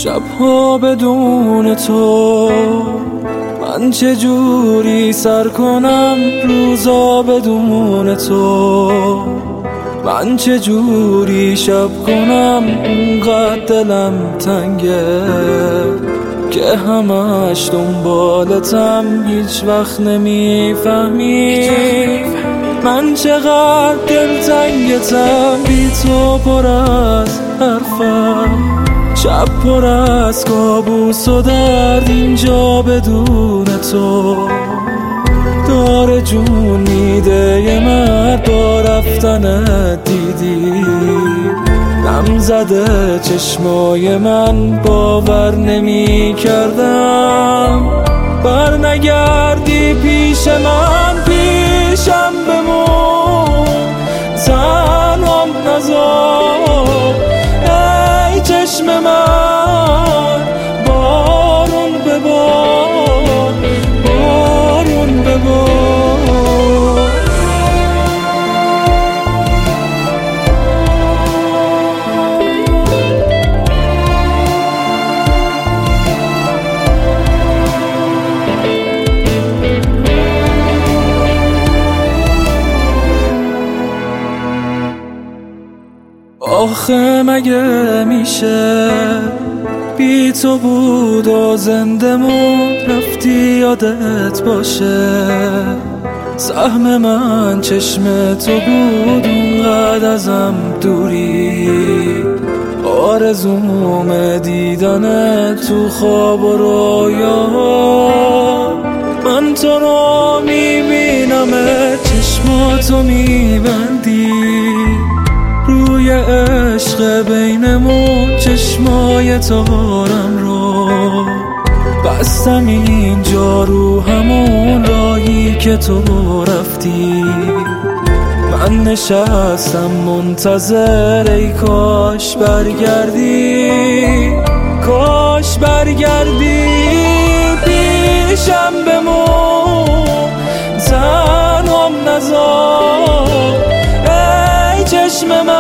شبها بدون تو من چجوری سر کنم، روزا بدون تو من چجوری شب کنم. اونقدر دلم تنگه که همش دنبالتم، هیچ وقت نمیفهمی من چقدر دلتنگتم. بی تو پر از حرفم، شب پر از کابوس و درد، اینجا بدون تو داره جون میده یه مرد. با رفتنت دیدی دم زده چشمای من، باور نمی کردم بر نگردی پیش من. پیشم بمون تنهام نذار ای چشم من، بارون ببار بارون ببار. آخه مگه میشه بی تو بود و زنده موند، رفتی یادت باشه سهم من چشم تو بود، اونقدر ازم دوری. آرزوم دیدنت تو خواب و رویا، من تو رو میبینم چشماتو میبندی روی عشق بینمون، چشمای تارم رو بستم اینجا رو همون راهی که تو رفتی. من نشستم منتظر ای کاش برگردی، کاش برگردی. پیشم بمون تنهام نذار ای چشم من،